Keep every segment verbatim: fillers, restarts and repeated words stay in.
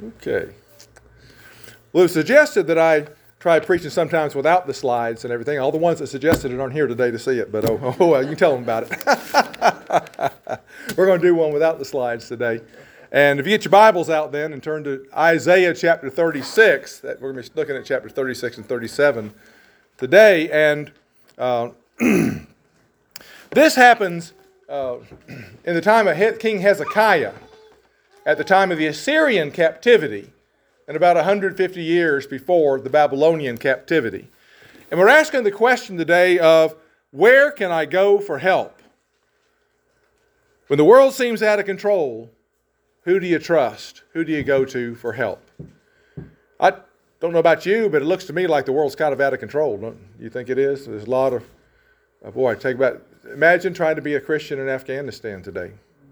Okay. Well, it was suggested that I try preaching sometimes without the slides and everything. All the ones that suggested it aren't here today to see it, but oh, oh well, you can tell them about it. We're going to do one without the slides today. And if you get your Bibles out then and turn to Isaiah chapter thirty-six, that we're going to be looking at chapter thirty-six and thirty-seven today. And uh, this happens uh, in the time of King Hezekiah, at the time of the Assyrian captivity, and about one hundred fifty years before the Babylonian captivity. And we're asking the question today of, where can I go for help? When the world seems out of control, who do you trust? Who do you go to for help? I don't know about you, but it looks to me like the world's kind of out of control. Don't you think it is? There's a lot of, oh boy, take about, imagine trying to be a Christian in Afghanistan today.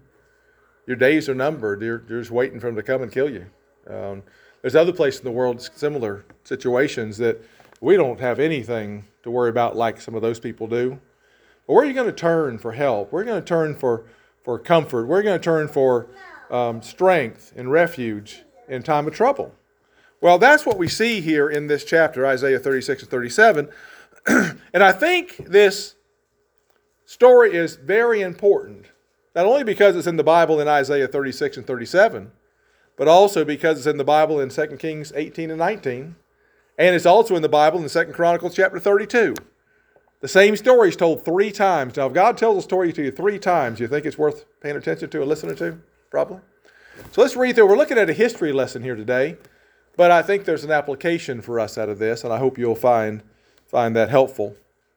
Your days are numbered. You're, you're just waiting for them to come and kill you. Um, there's other places in the world, similar situations, that we don't have anything to worry about like some of those people do. But where are you going to turn for help? We're going to turn for, for comfort. We're going to turn for um, strength and refuge in time of trouble. Well, that's what we see here in this chapter, Isaiah thirty-six and thirty-seven. And I think this story is very important, not only because it's in the Bible in Isaiah thirty-six and thirty-seven, but also because it's in the Bible in Second Kings eighteen and nineteen, and it's also in the Bible in Second Chronicles chapter thirty-two. The same story is told three times. Now, if God tells a story to you three times, you think it's worth paying attention to and listening to? Probably. So let's read through. We're looking at a history lesson here today, but I think there's an application for us out of this, and I hope you'll find, find that helpful.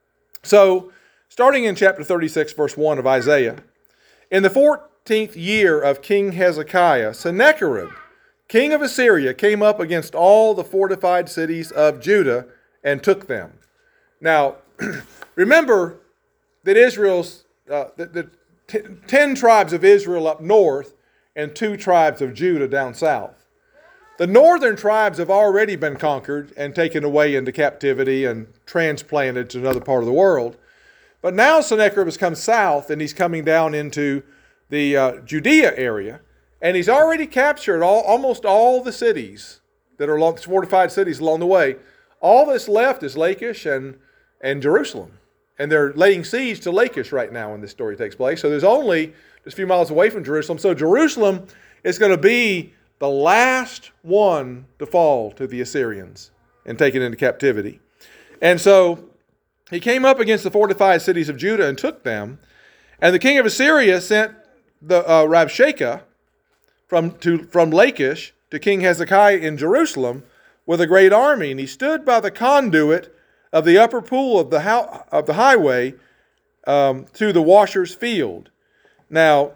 So, starting in chapter thirty-six, verse one of Isaiah, in the fourteenth year of King Hezekiah, Sennacherib, king of Assyria, came up against all the fortified cities of Judah and took them. Now, remember that Israel's, uh, the, the t- ten tribes of Israel up north and two tribes of Judah down south. The northern tribes have already been conquered and taken away into captivity and transplanted to another part of the world. But now Sennacherib has come south, and he's coming down into the uh, Judea area, and he's already captured all, almost all the cities that are along, fortified cities along the way. All that's left is Lachish and, and Jerusalem. And they're laying siege to Lachish right now when this story takes place. So there's only just a few miles away from Jerusalem. So Jerusalem is going to be the last one to fall to the Assyrians and taken into captivity. And so he came up against the fortified cities of Judah and took them. And the king of Assyria sent the uh, Rabshakeh from, to, from Lachish to King Hezekiah in Jerusalem with a great army. And he stood by the conduit of the upper pool of the, how, of the highway um, to the washer's field. Now,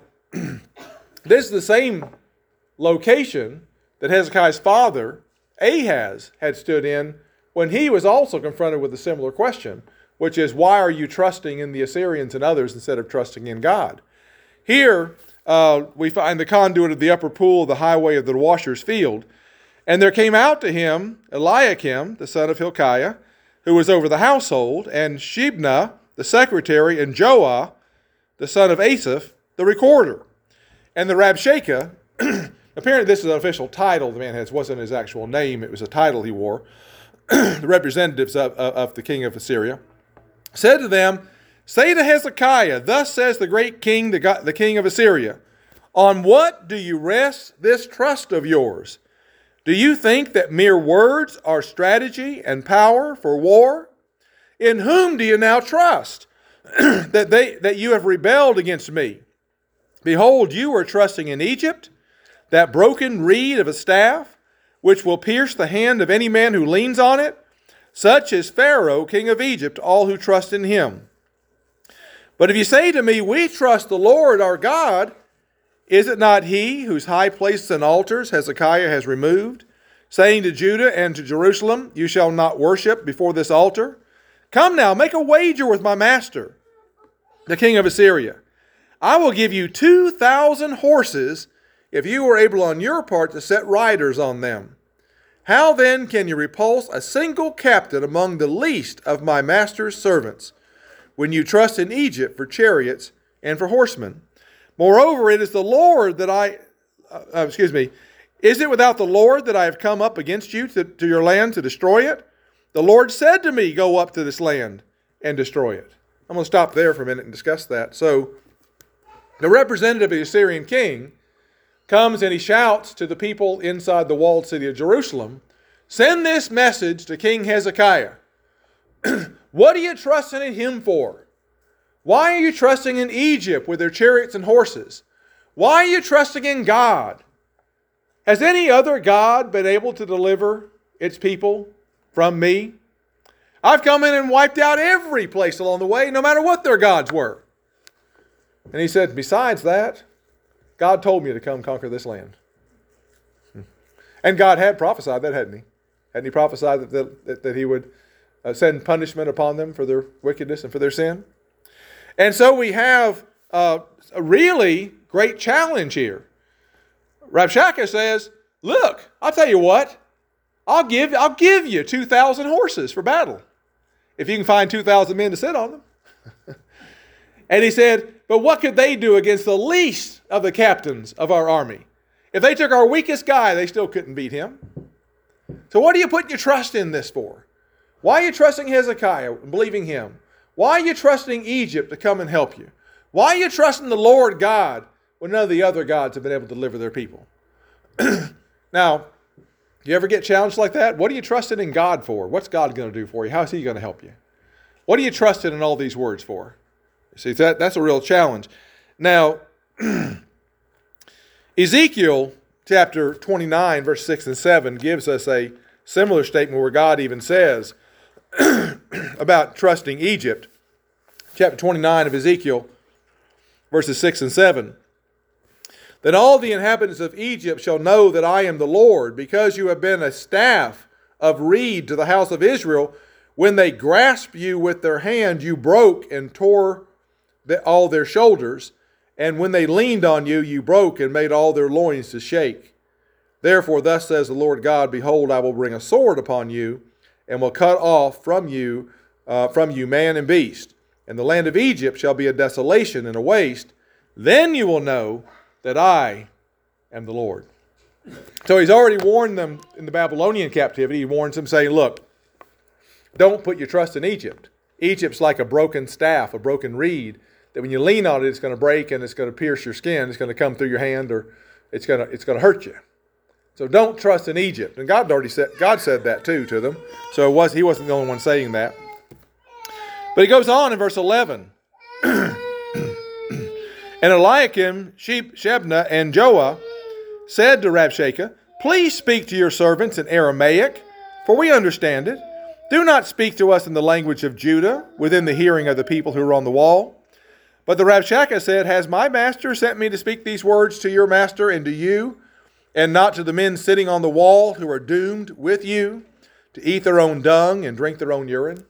this is the same location that Hezekiah's father, Ahaz, had stood in when he was also confronted with a similar question, which is, why are you trusting in the Assyrians and others instead of trusting in God? Here, uh, we find the conduit of the upper pool of the highway of the washer's field. And there came out to him Eliakim, the son of Hilkiah, who was over the household, and Shebna, the secretary, and Joah, the son of Asaph, the recorder. And the Rabshakeh, apparently this is an official title the man has, wasn't his actual name, it was a title he wore, the representatives of, of, of the king of Assyria, said to them, say to Hezekiah, thus says the great king, the, God, the king of Assyria, on what do you rest this trust of yours? Do you think that mere words are strategy and power for war? In whom do you now trust that they that you have rebelled against me? Behold, you are trusting in Egypt, that broken reed of a staff, which will pierce the hand of any man who leans on it. Such is Pharaoh, king of Egypt, all who trust in him. But if you say to me, we trust the Lord our God, is it not he whose high places and altars Hezekiah has removed, saying to Judah and to Jerusalem, you shall not worship before this altar? Come now, make a wager with my master, the king of Assyria. I will give you two thousand horses if you are able on your part to set riders on them. How then can you repulse a single captain among the least of my master's servants, when you trust in Egypt for chariots and for horsemen? Moreover, it is the Lord that I, uh, excuse me, Is it without the Lord that I have come up against you to, to your land to destroy it? The Lord said to me, go up to this land and destroy it. I'm going to stop there for a minute and discuss that. So, the representative of the Assyrian king comes and he shouts to the people inside the walled city of Jerusalem, send this message to King Hezekiah. What are you trusting in him for? Why are you trusting in Egypt with their chariots and horses? Why are you trusting in God? Has any other God been able to deliver its people from me? I've come in and wiped out every place along the way, no matter what their gods were. And he said, besides that, God told me to come conquer this land. And God had prophesied that, hadn't he? Hadn't he prophesied that, that, that he would uh, send punishment upon them for their wickedness and for their sin? And so we have uh, a really great challenge here. Rabshakeh says, look, I'll tell you what, I'll give, I'll give you two thousand horses for battle, if you can find two thousand men to sit on them. And he said, but what could they do against the least of the captains of our army? If they took our weakest guy, they still couldn't beat him. So what are you putting your trust in this for? Why are you trusting Hezekiah and believing him? Why are you trusting Egypt to come and help you? Why are you trusting the Lord God when none of the other gods have been able to deliver their people? Now, you ever get challenged like that? What are you trusting in God for? What's God going to do for you? How is he going to help you? What are you trusting in all these words for? See, that, that's a real challenge. Now, Ezekiel chapter twenty-nine, verse six and seven gives us a similar statement where God even says about trusting Egypt. Chapter twenty-nine of Ezekiel, verses six and seven. Then all the inhabitants of Egypt shall know that I am the Lord, because you have been a staff of reed to the house of Israel. When they grasped you with their hand, you broke and tore the, all their shoulders. And when they leaned on you, you broke and made all their loins to shake. Therefore, thus says the Lord God, behold, I will bring a sword upon you, and will cut off from you, uh, from you man and beast. And the land of Egypt shall be a desolation and a waste. Then you will know that I am the Lord. So he's already warned them in the Babylonian captivity. He warns them saying, look, don't put your trust in Egypt. Egypt's like a broken staff, a broken reed, that when you lean on it, it's going to break and it's going to pierce your skin. It's going to come through your hand, or it's going to, it's going to hurt you. So don't trust in Egypt. And God already said, God said that too to them. So it was, he wasn't the only one saying that. But he goes on in verse eleven. And Eliakim, Shebna, and Joah said to Rabshakeh, please speak to your servants in Aramaic, for we understand it. Do not speak to us in the language of Judah, within the hearing of the people who are on the wall. But the Rabshakeh said, has my master sent me to speak these words to your master and to you, and not to the men sitting on the wall who are doomed with you to eat their own dung and drink their own urine?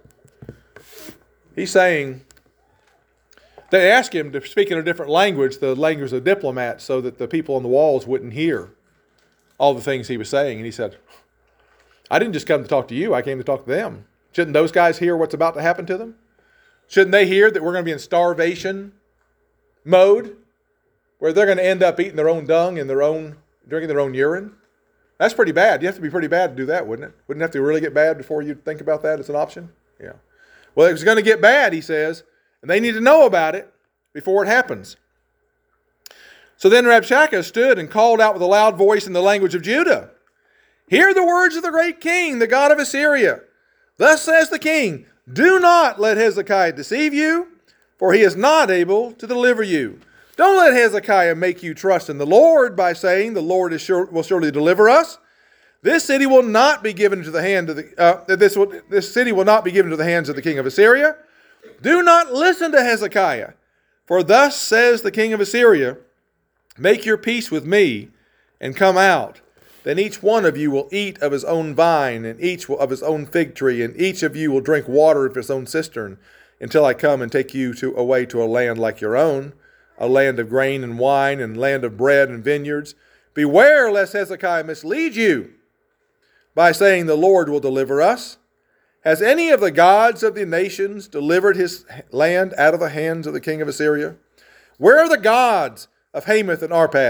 He's saying, they asked him to speak in a different language, the language of diplomats, so that the people on the walls wouldn't hear all the things he was saying. And he said, I didn't just come to talk to you, I came to talk to them. Shouldn't those guys hear what's about to happen to them? Shouldn't they hear that we're going to be in starvation mode, where they're going to end up eating their own dung and their own, drinking their own urine? That's pretty bad. You have to be pretty bad to do that, wouldn't it? Wouldn't it have to really get bad before you think about that as an option? Yeah. Well, it was going to get bad, he says, and they need to know about it before it happens. So then Rabshakeh stood and called out with a loud voice in the language of Judah, hear the words of the great king, the God of Assyria. Thus says the king, do not let Hezekiah deceive you, for he is not able to deliver you. Don't let Hezekiah make you trust in the Lord by saying, the Lord is sure, will surely deliver us. This city will not be given to the hand of the uh, this will, this city will not be given to the hands of the king of Assyria. Do not listen to Hezekiah, for thus says the king of Assyria, make your peace with me and come out. Then each one of you will eat of his own vine, and each of his own fig tree, and each of you will drink water of his own cistern, until I come and take you to, away to a land like your own, a land of grain and wine, and land of bread and vineyards. Beware lest Hezekiah mislead you by saying, the Lord will deliver us. Has any of the gods of the nations delivered his land out of the hands of the king of Assyria? Where are the gods of Hamath and Arpad?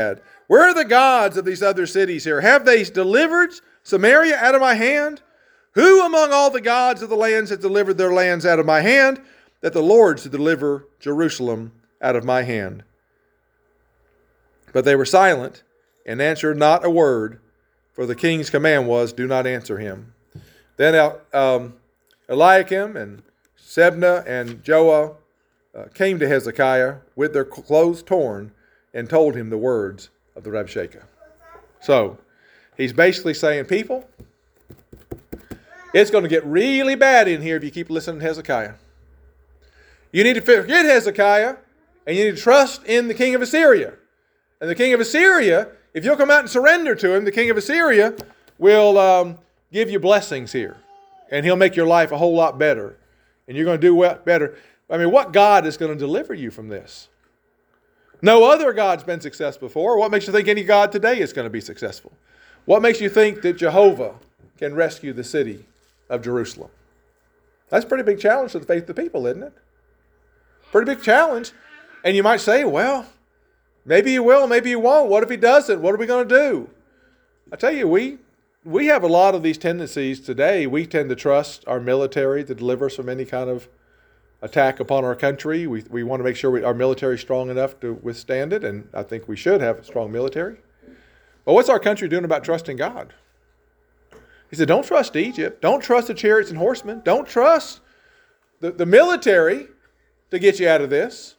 Where are the gods of these other cities here? Have they delivered Samaria out of my hand? Who among all the gods of the lands has delivered their lands out of my hand, that the Lord should deliver Jerusalem out of my hand? But they were silent and answered not a word, for the king's command was, do not answer him. Then um, Eliakim and Shebna and Joah uh, came to Hezekiah with their clothes torn and told him the words of the Rabshakeh. So, he's basically saying, people, it's going to get really bad in here if you keep listening to Hezekiah. You need to forget Hezekiah, and you need to trust in the king of Assyria. And the king of Assyria, if you'll come out and surrender to him, the king of Assyria will um, give you blessings here. And he'll make your life a whole lot better. And you're going to do well, better. I mean, what God is going to deliver you from this? No other God's been successful before. What makes you think any God today is going to be successful? What makes you think that Jehovah can rescue the city of Jerusalem? That's a pretty big challenge to the faith of the people, isn't it? Pretty big challenge. And you might say, well, maybe he will, maybe he won't. What if he doesn't? What are we going to do? I tell you, we we have a lot of these tendencies today. We tend to trust our military to deliver us from any kind of attack upon our country. We we want to make sure we, our military is strong enough to withstand it, and I think we should have a strong military. But what's our country doing about trusting God? He said, don't trust Egypt. Don't trust the chariots and horsemen. Don't trust the, the military to get you out of this.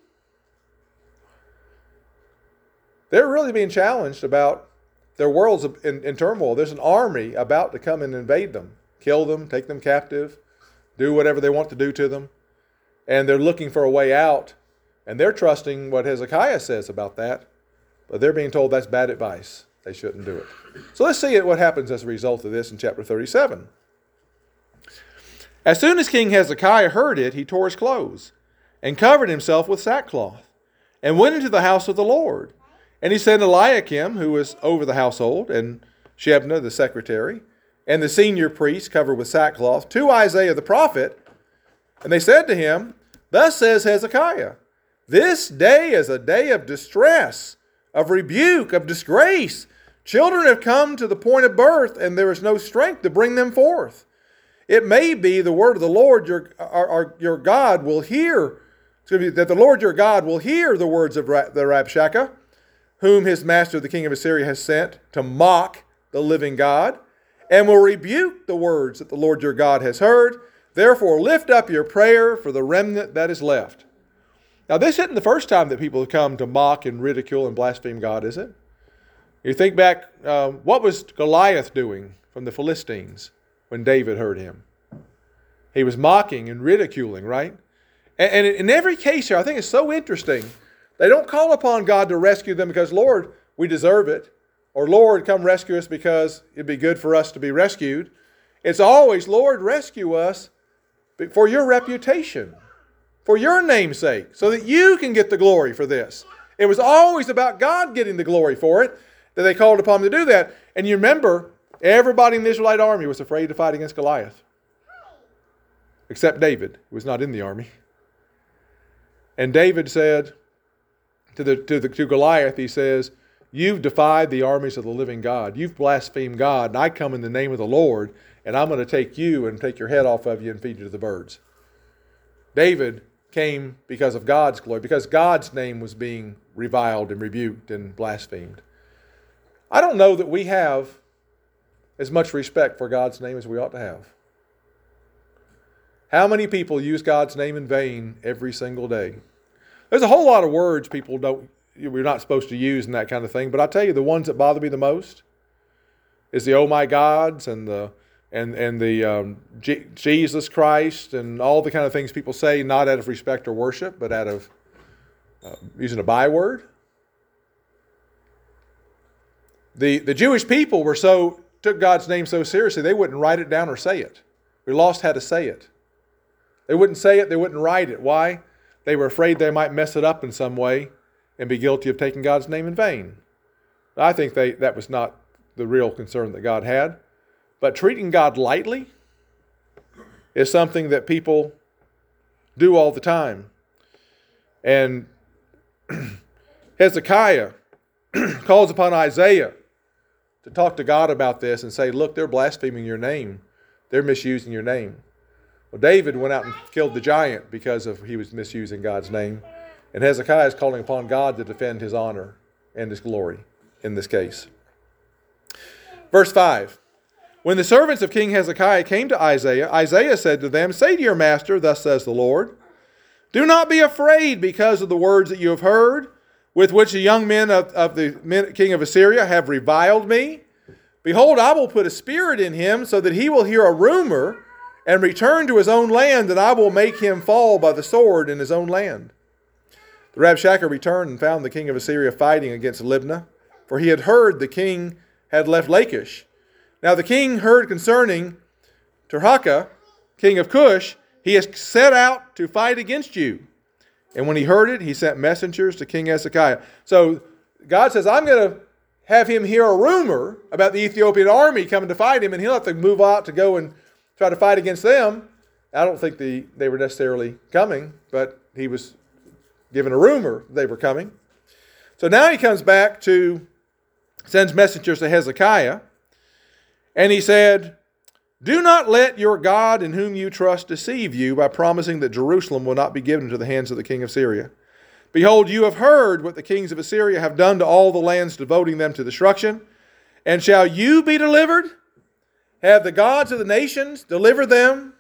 They're really being challenged about their world's in, in turmoil. There's an army about to come and invade them, kill them, take them captive, do whatever they want to do to them. And they're looking for a way out. And they're trusting what Hezekiah says about that. But they're being told that's bad advice. They shouldn't do it. So let's see what happens as a result of this in chapter thirty-seven. As soon as King Hezekiah heard it, he tore his clothes and covered himself with sackcloth and went into the house of the Lord. And he sent Eliakim, who was over the household, and Shebna, the secretary, and the senior priest covered with sackcloth, to Isaiah the prophet. And they said to him, thus says Hezekiah, this day is a day of distress, of rebuke, of disgrace. Children have come to the point of birth, and there is no strength to bring them forth. It may be the word of the Lord your, our, our, your God will hear, excuse me, that the Lord your God will hear the words of the Rabshakeh, whom his master the king of Assyria has sent to mock the living God, and will rebuke the words that the Lord your God has heard. Therefore lift up your prayer for the remnant that is left. Now this isn't the first time that people have come to mock and ridicule and blaspheme God, is it? You think back, uh, what was Goliath doing from the Philistines when David heard him? He was mocking and ridiculing, right? And, and in every case here, I think it's so interesting. They don't call upon God to rescue them because, Lord, we deserve it. Or, Lord, come rescue us because it'd be good for us to be rescued. It's always, Lord, rescue us for your reputation, for your name's sake, so that you can get the glory for this. It was always about God getting the glory for it that they called upon him to do that. And you remember, everybody in the Israelite army was afraid to fight against Goliath. Except David, who was not in the army. And David said to, the, to, the, to Goliath, he says, you've defied the armies of the living God. You've blasphemed God. And I come in the name of the Lord, and I'm going to take you and take your head off of you and feed you to the birds. David came because of God's glory, because God's name was being reviled and rebuked and blasphemed. I don't know that we have as much respect for God's name as we ought to have. How many people use God's name in vain every single day? There's a whole lot of words people don't, we're not supposed to use and that kind of thing, but I tell you, the ones that bother me the most is the oh my gods and the and and the um, G- Jesus Christ and all the kind of things people say, not out of respect or worship, but out of uh, using a byword. The the Jewish people were so took God's name so seriously they wouldn't write it down or say it. We lost how to say it. They wouldn't say it, they wouldn't write it. Why? They were afraid they might mess it up in some way and be guilty of taking God's name in vain. I think they that was not the real concern that God had. But treating God lightly is something that people do all the time. And Hezekiah calls upon Isaiah to talk to God about this and say, look, they're blaspheming your name. They're misusing your name. Well, David went out and killed the giant because of he was misusing God's name. And Hezekiah is calling upon God to defend his honor and his glory in this case. Verse five. When the servants of King Hezekiah came to Isaiah, Isaiah said to them, say to your master, thus says the Lord, do not be afraid because of the words that you have heard, with which the young men of, of the king of Assyria have reviled me. Behold, I will put a spirit in him so that he will hear a rumor and return to his own land, and I will make him fall by the sword in his own land. The Rabshakeh returned and found the king of Assyria fighting against Libnah, for he had heard the king had left Lachish. Now the king heard concerning Tirhakah, king of Cush, he has set out to fight against you. And when he heard it, he sent messengers to King Hezekiah. So God says, I'm going to have him hear a rumor about the Ethiopian army coming to fight him, and he'll have to move out to go and try to fight against them. I don't think the, they were necessarily coming, but he was given a rumor they were coming. So now he comes back to, sends messengers to Hezekiah, and he said, do not let your God in whom you trust deceive you by promising that Jerusalem will not be given into the hands of the king of Syria. Behold, you have heard what the kings of Assyria have done to all the lands, devoting them to destruction. And shall you be delivered? Have the gods of the nations delivered them?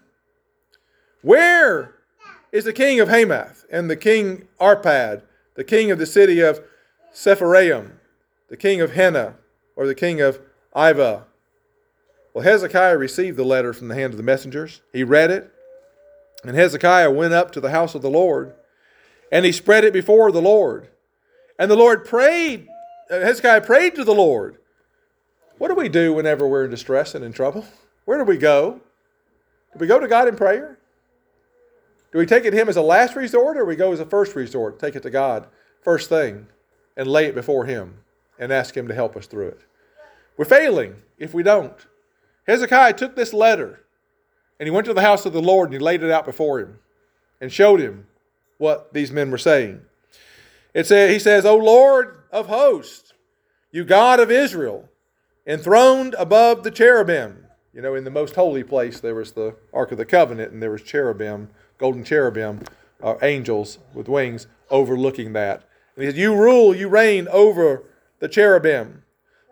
Where is the king of Hamath and the king Arpad, the king of the city of Sepharvaim, the king of Hena, or the king of Ivah? Well, Hezekiah received the letter from the hand of the messengers. He read it. And Hezekiah went up to the house of the Lord, and he spread it before the Lord. And the Lord prayed, Hezekiah prayed to the Lord. What do we do whenever we're in distress and in trouble? Where do we go? Do we go to God in prayer? Do we take it to him as a last resort, or we go as a first resort? Take it to God first thing and lay it before him and ask him to help us through it. We're failing if we don't. Hezekiah took this letter and he went to the house of the Lord and he laid it out before him and showed him what these men were saying. It said, he says, O Lord of hosts, you God of Israel, enthroned above the cherubim. You know, in the most holy place there was the Ark of the Covenant, and there was cherubim, golden cherubim, uh, angels with wings overlooking that. And he said, you rule, you reign over the cherubim.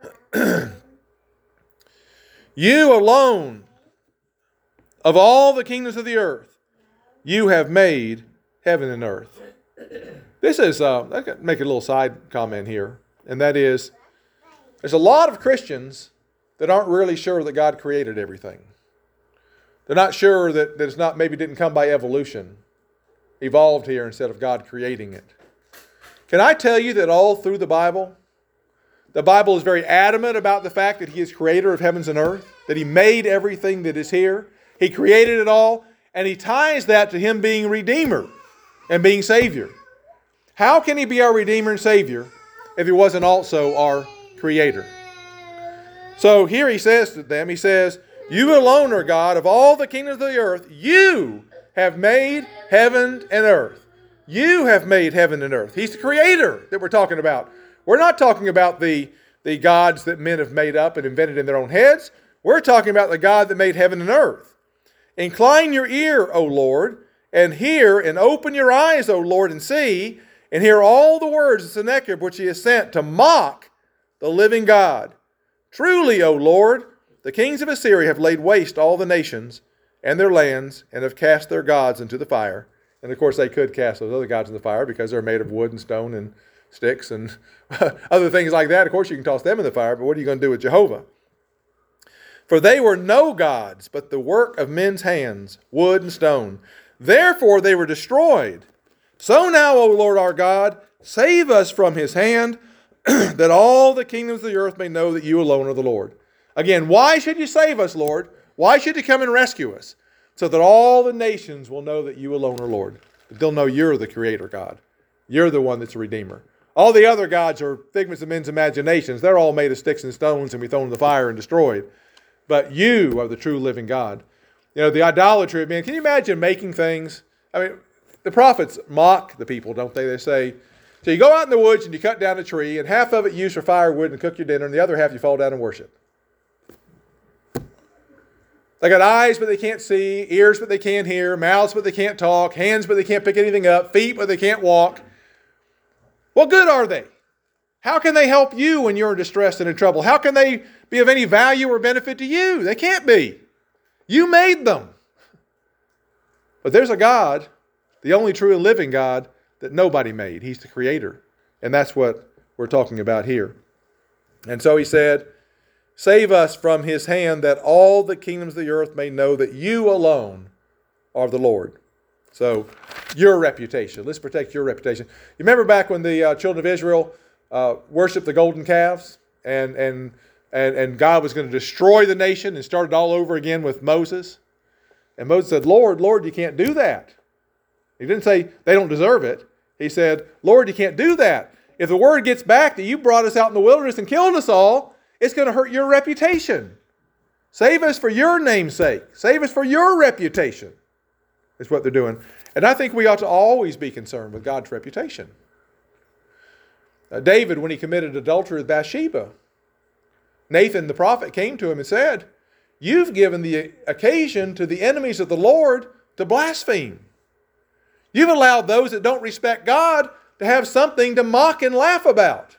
You alone, of all the kingdoms of the earth, you have made heaven and earth. This is, uh, I can make a little side comment here, and that is, there's a lot of Christians that aren't really sure that God created everything. They're not sure that, that it's not, maybe didn't come by evolution, evolved here instead of God creating it. Can I tell you that all through the Bible, the Bible is very adamant about the fact that he is creator of heavens and earth, that he made everything that is here. He created it all, and he ties that to him being Redeemer and being Savior. How can he be our Redeemer and Savior if he wasn't also our Creator? So here he says to them, he says, you alone are God of all the kingdoms of the earth. You have made heaven and earth. You have made heaven and earth. He's the Creator that we're talking about. We're not talking about the, the gods that men have made up and invented in their own heads. We're talking about the God that made heaven and earth. Incline your ear, O Lord, and hear, and open your eyes, O Lord, and see, and hear all the words of Sennacherib which he has sent to mock the living God. Truly, O Lord, the kings of Assyria have laid waste all the nations and their lands, and have cast their gods into the fire. And of course they could cast those other gods in the fire because they're made of wood and stone and sticks and other things like that. Of course you can toss them in the fire, but what are you going to do with Jehovah? For they were no gods, but the work of men's hands, wood and stone. Therefore they were destroyed. So now, O Lord our God, save us from his hand, that all the kingdoms of the earth may know that you alone are the Lord. Again, why should you save us, Lord? Why should you come and rescue us? So that all the nations will know that you alone are Lord. That they'll know you're the Creator God. You're the one that's a Redeemer. All the other gods are figments of men's imaginations. They're all made of sticks and stones and be thrown in the fire and destroyed. But you are the true living God. You know, the idolatry of men. Can you imagine making things? I mean, the prophets mock the people, don't they? They say, So you go out in the woods and you cut down a tree, and half of it you use for firewood and cook your dinner, and the other half you fall down and worship. They got eyes, but they can't see, ears, but they can't hear, mouths, but they can't talk, hands, but they can't pick anything up, feet, but they can't walk. What good are they? How can they help you when you're in distress and in trouble? How can they be of any value or benefit to you? They can't be. You made them. But there's a God, the only true and living God, that nobody made. He's the creator. And that's what we're talking about here. And so he said, save us from his hand, that all the kingdoms of the earth may know that you alone are the Lord. So, your reputation. Let's protect your reputation. You remember back when the uh, children of Israel uh, worshipped the golden calves, and, and, and, and God was going to destroy the nation and started all over again with Moses? And Moses said, Lord, Lord, you can't do that. He didn't say they don't deserve it. He said, Lord, you can't do that. If the word gets back that you brought us out in the wilderness and killed us all, it's going to hurt your reputation. Save us for your name's sake. Save us for your reputation, is what they're doing. And I think we ought to always be concerned with God's reputation. Uh, David, when he committed adultery with Bathsheba, Nathan the prophet came to him and said, you've given the occasion to the enemies of the Lord to blaspheme. You've allowed those that don't respect God to have something to mock and laugh about.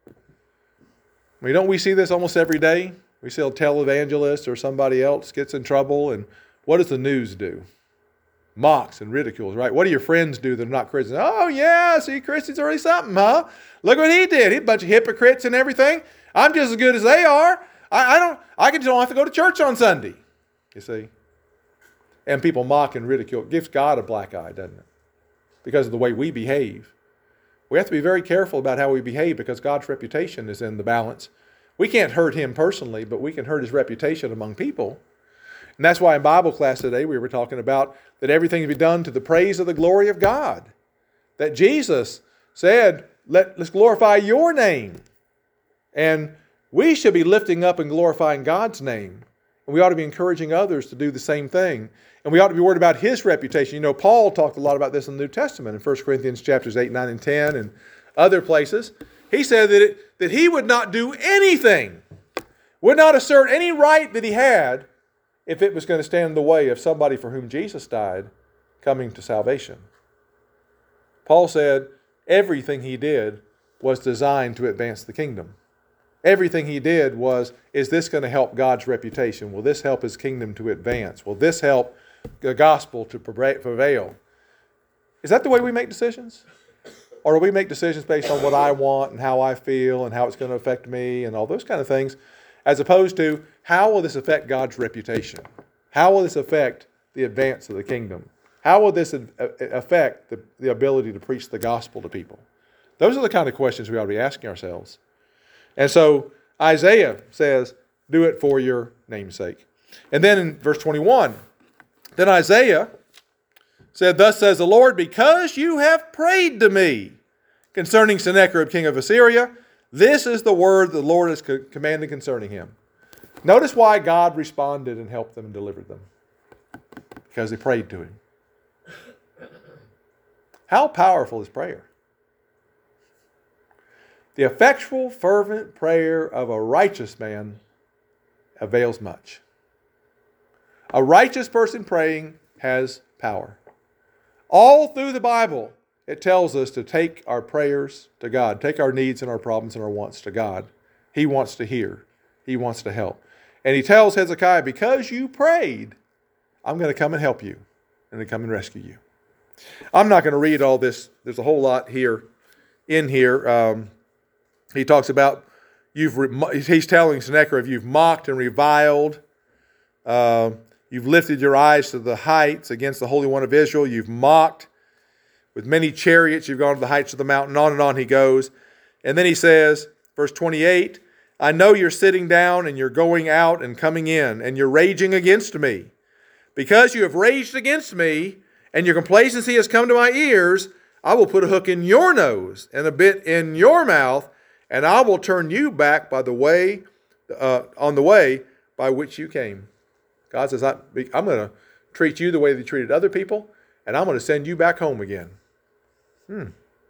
I mean, don't we see this almost every day? We see a televangelist or somebody else gets in trouble, and what does the news do? Mocks and ridicules, right? What do your friends do that are not Christians? Oh, yeah, see, Christians are really something, huh? Look what he did. He's a bunch of hypocrites and everything. I'm just as good as they are. I, I don't. I can don't have to go to church on Sunday. You see? And people mock and ridicule. It gives God a black eye, doesn't it? Because of the way we behave. We have to be very careful about how we behave because God's reputation is in the balance. We can't hurt him personally, but we can hurt his reputation among people. And that's why in Bible class today we were talking about that everything be done to the praise of the glory of God. That Jesus said, Let, let's glorify your name. And we should be lifting up and glorifying God's name. And we ought to be encouraging others to do the same thing. And we ought to be worried about his reputation. You know, Paul talked a lot about this in the New Testament in First Corinthians chapters eight, nine, and ten and other places. He said that, it, that he would not do anything, would not assert any right that he had if it was going to stand in the way of somebody for whom Jesus died coming to salvation. Paul said everything he did was designed to advance the kingdom. Everything he did was, is this going to help God's reputation? Will this help his kingdom to advance? Will this help the gospel to prevail? Is that the way we make decisions? Or do we make decisions based on what I want and how I feel and how it's going to affect me and all those kind of things, as opposed to how will this affect God's reputation? How will this affect the advance of the kingdom? How will this affect the, the ability to preach the gospel to people? Those are the kind of questions we ought to be asking ourselves. And so Isaiah says, do it for your name's sake. And then in verse twenty-one, then Isaiah said, thus says the Lord, because you have prayed to me concerning Sennacherib, king of Assyria, this is the word the Lord has commanded concerning him. Notice why God responded and helped them and delivered them. Because they prayed to him. How powerful is prayer? The effectual, fervent prayer of a righteous man avails much. A righteous person praying has power. All through the Bible, it tells us to take our prayers to God, take our needs and our problems and our wants to God. He wants to hear. He wants to help. And he tells Hezekiah, because you prayed, I'm going to come and help you and to come and rescue you. I'm not going to read all this. There's a whole lot here in here. Um, he talks about, you've. Re- he's telling Sennacherib, you've mocked and reviled. Uh, you've lifted your eyes to the heights against the Holy One of Israel. You've mocked. With many chariots, you've gone to the heights of the mountain. On and on he goes. And then he says, verse twenty-eight, I know you're sitting down and you're going out and coming in, and you're raging against me. Because you have raged against me, and your complacency has come to my ears, I will put a hook in your nose and a bit in your mouth, and I will turn you back by the way, uh, on the way by which you came. God says, I, I'm going to treat you the way they treated other people, and I'm going to send you back home again. Hmm.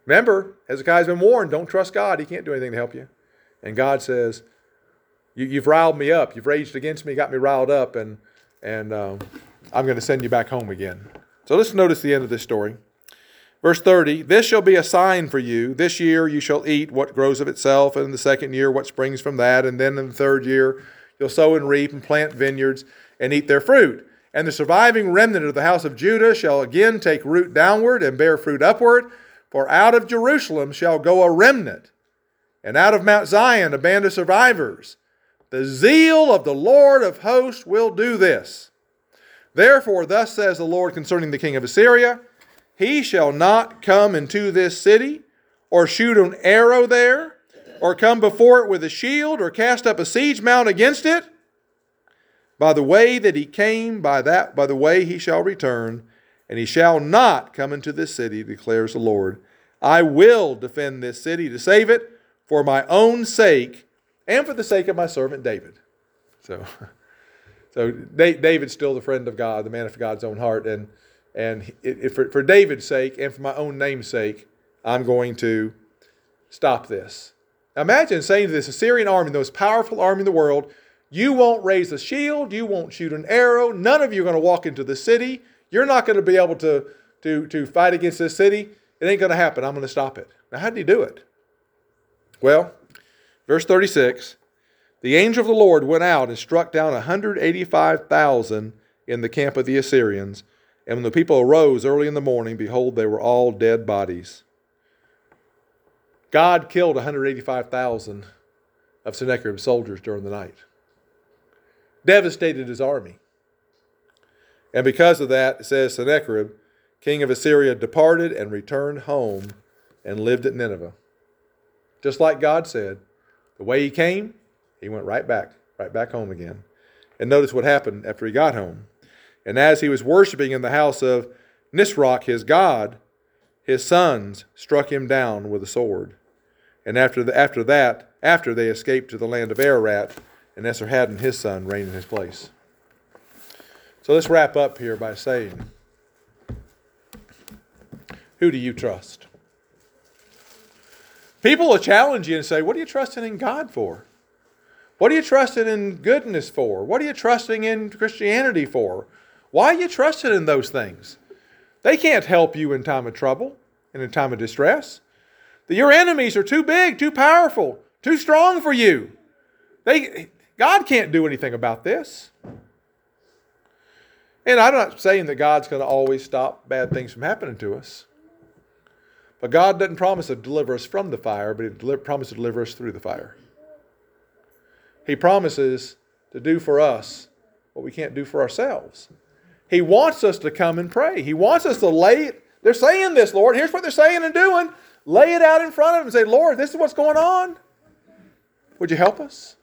Remember, Hezekiah's been warned, don't trust God. He can't do anything to help you. And God says, you, you've riled me up. You've raged against me, got me riled up, and, and um, I'm going to send you back home again. So let's notice the end of this story. Verse thirty, this shall be a sign for you. This year you shall eat what grows of itself, and in the second year what springs from that, and then in the third year you'll sow and reap and plant vineyards and eat their fruit. And the surviving remnant of the house of Judah shall again take root downward and bear fruit upward. For out of Jerusalem shall go a remnant, and out of Mount Zion a band of survivors. The zeal of the Lord of hosts will do this. Therefore, thus says the Lord concerning the king of Assyria, he shall not come into this city, or shoot an arrow there, or come before it with a shield, or cast up a siege mount against it. By the way that he came, by that by the way he shall return, and he shall not come into this city, declares the Lord. I will defend this city to save it for my own sake and for the sake of my servant David. So, so David's still the friend of God, the man after God's own heart. And, and it, it, for, for David's sake and for my own name's sake, I'm going to stop this. Now imagine saying to this Assyrian army, the most powerful army in the world, you won't raise a shield, you won't shoot an arrow, none of you are going to walk into the city. You're not going to be able to, to, to fight against this city. It ain't going to happen. I'm going to stop it. Now, how did he do it? Well, verse thirty-six, the angel of the Lord went out and struck down one hundred eighty-five thousand in the camp of the Assyrians. And when the people arose early in the morning, behold, they were all dead bodies. God killed one hundred eighty-five thousand of Sennacherib's soldiers during the night. Devastated his army. And because of that, it says, Sennacherib, king of Assyria, departed and returned home and lived at Nineveh. Just like God said, the way he came, he went right back, right back home again. And notice what happened after he got home. And as he was worshiping in the house of Nisroch, his god, his sons struck him down with a sword. And after, the, after that, after they escaped to the land of Ararat, and Esarhaddon, his son, reigned in his place. So let's wrap up here by saying, who do you trust? People will challenge you and say, what are you trusting in God for? What are you trusting in goodness for? What are you trusting in Christianity for? Why are you trusting in those things? They can't help you in time of trouble and in time of distress. Your enemies are too big, too powerful, too strong for you. They, God can't do anything about this. And I'm not saying that God's going to always stop bad things from happening to us. But God doesn't promise to deliver us from the fire, but He promises to deliver us through the fire. He promises to do for us what we can't do for ourselves. He wants us to come and pray. He wants us to lay it. They're saying this, Lord. Here's what they're saying and doing. Lay it out in front of Him and say, Lord, this is what's going on. Would you help us?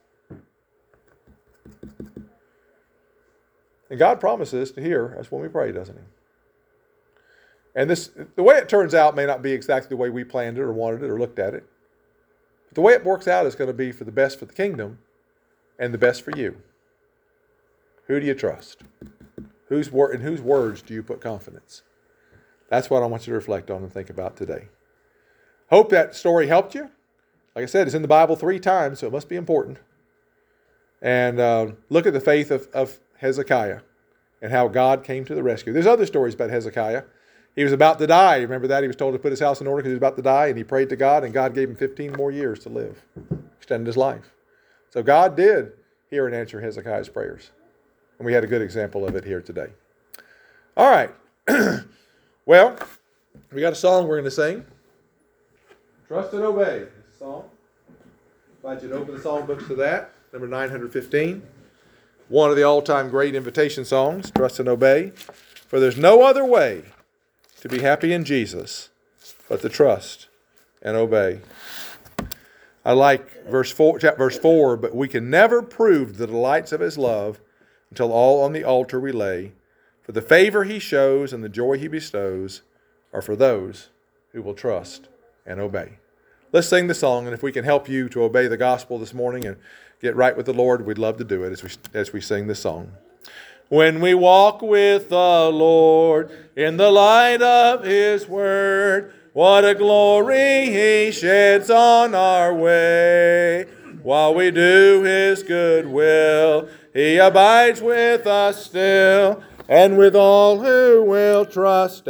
And God promises to hear us when we pray, doesn't He? And this, the way it turns out may not be exactly the way we planned it or wanted it or looked at it. But the way it works out is going to be for the best for the kingdom and the best for you. Who do you trust? Whose wor- in whose words do you put confidence? That's what I want you to reflect on and think about today. Hope that story helped you. Like I said, it's in the Bible three times, so it must be important. And uh, look at the faith of, of Hezekiah and how God came to the rescue. There's other stories about Hezekiah. He was about to die. Remember that? He was told to put his house in order because he was about to die, and he prayed to God, and God gave him fifteen more years to live, extended his life. So God did hear and answer Hezekiah's prayers. And we had a good example of it here today. All right. Well, we got a song we're going to sing. Trust and Obey. It's a song. I invite you to open the songbooks to that. Number nine hundred fifteen. One of the all-time great invitation songs, Trust and Obey. For there's no other way to be happy in Jesus but to trust and obey. I like verse four, verse four, but we can never prove the delights of His love until all on the altar we lay. For the favor He shows and the joy He bestows are for those who will trust and obey. Let's sing the song, and if we can help you to obey the gospel this morning and get right with the Lord, we'd love to do it as we, as we sing this song. When we walk with the Lord in the light of His word, What a glory He sheds on our way. While we do His good will, He abides with us still, and with all who will trust